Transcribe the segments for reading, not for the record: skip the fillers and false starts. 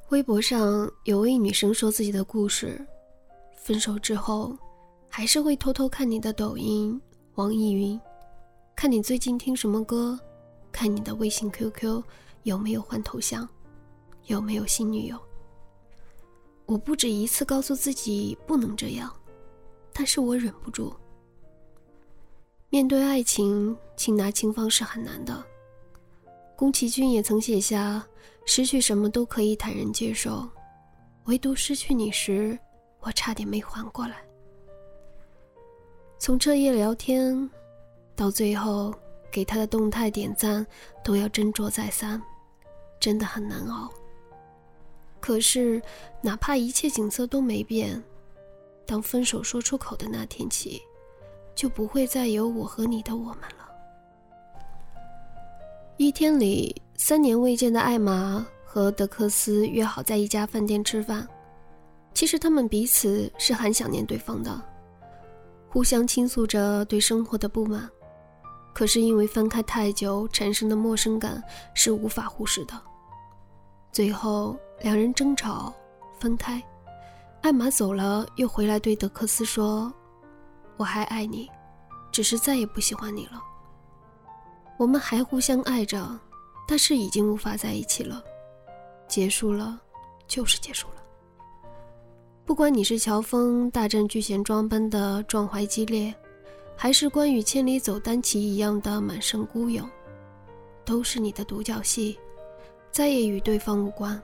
微博上有位女生说自己的故事，分手之后还是会偷偷看你的抖音、网易云，看你最近听什么歌，看你的微信 QQ 有没有换头像，有没有新女友。我不止一次告诉自己不能这样，但是我忍不住。面对爱情，轻拿轻放是很难的。宫崎骏也曾写下，失去什么都可以坦然接受，唯独失去你时，我差点没缓过来。从彻夜聊天到最后给他的动态点赞都要斟酌再三，真的很难熬。可是哪怕一切景色都没变，当分手说出口的那天起，就不会再有我和你的我们了。一天里，3年未见的艾玛和德克斯约好在一家饭店吃饭。其实他们彼此是很想念对方的，互相倾诉着对生活的不满。可是因为分开太久产生的陌生感是无法忽视的。最后两人争吵分开，艾玛走了，又回来对德克斯说，我还爱你，只是再也不喜欢你了。我们还互相爱着，但是已经无法在一起了。结束了就是结束了。不管你是乔峰大战巨贤庄般的壮怀激烈，还是关羽千里走单骑一样的满身孤勇，都是你的独角戏，再也与对方无关。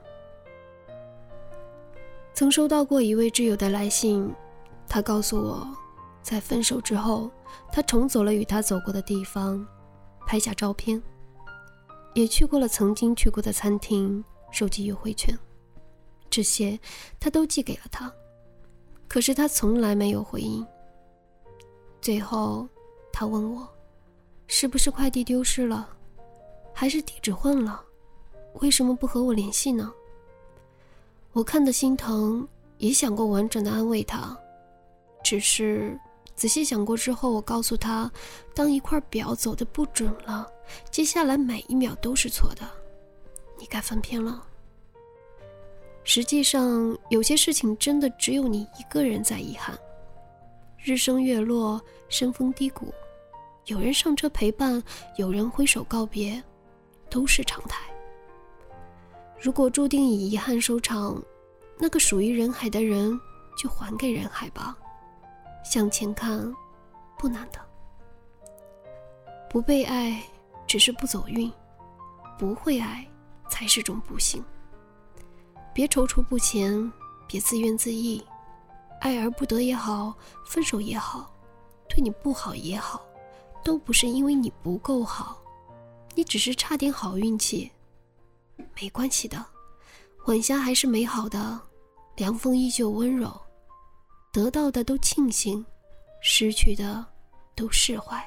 曾收到过一位挚友的来信，他告诉我，在分手之后，他重走了与他走过的地方，拍下照片，也去过了曾经去过的餐厅，收集优惠券，这些他都寄给了他，可是他从来没有回应。最后他问我，是不是快递丢失了，还是地址混了，为什么不和我联系呢？我看得心疼，也想过完整的安慰他，只是仔细想过之后，我告诉他，当一块表走得不准了，接下来每一秒都是错的，你该翻篇了。实际上有些事情真的只有你一个人在遗憾。日升月落，山峰低谷，有人上车陪伴，有人挥手告别，都是常态。如果注定以遗憾收场，那个属于人海的人就还给人海吧。向前看，不难的。不被爱只是不走运，不会爱才是种不幸。别踌躇不前，别自怨自艾，爱而不得也好，分手也好，对你不好也好，都不是因为你不够好，你只是差点好运气。没关系的，晚霞还是美好的，凉风依旧温柔，得到的都庆幸，失去的都释怀。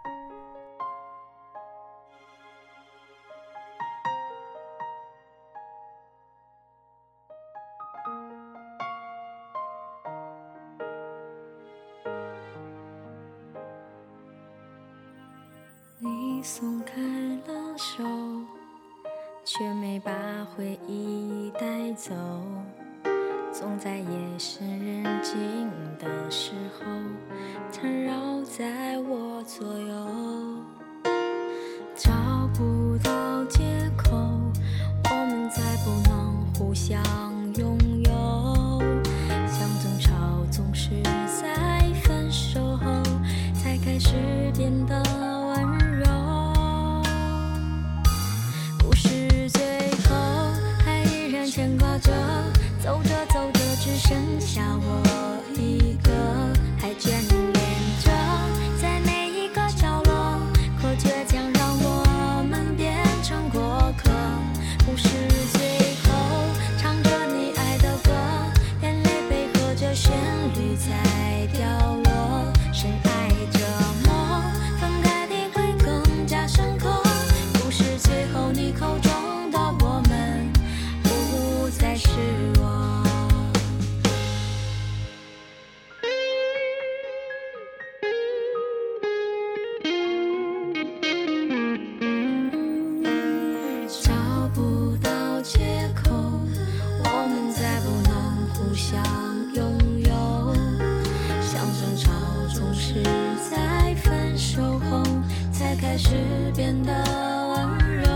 你松开了手，却没把回忆带走，总在夜深人静的时候缠绕在我左右，找不到借口，我们再不能互相拥有，像争吵总是在分手后才开始变得温柔，故事最后还依然牵挂着，走着走着只剩下我一个，还眷恋着在每一个角落开始变得温柔，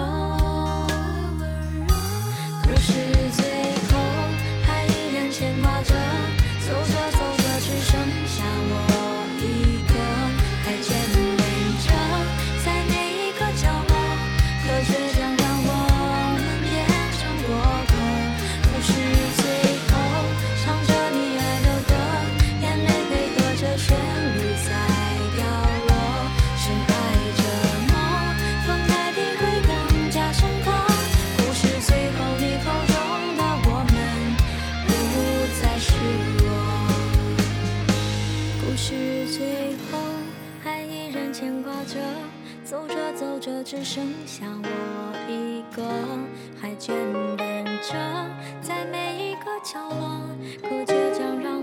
可是最后还依然牵挂着，走着走着只剩下我一个，还眷恋着在每一个角落，可倔强让我们变成过客。可是最后唱着你爱的歌，眼泪配合着旋律在掉落，深爱着梦，分开体会更加深刻。故事最后你口中的我们不再是我，故事最后还依然牵挂着，走着走着只剩下我一个，还眷恋着在每一个角落，可倔强让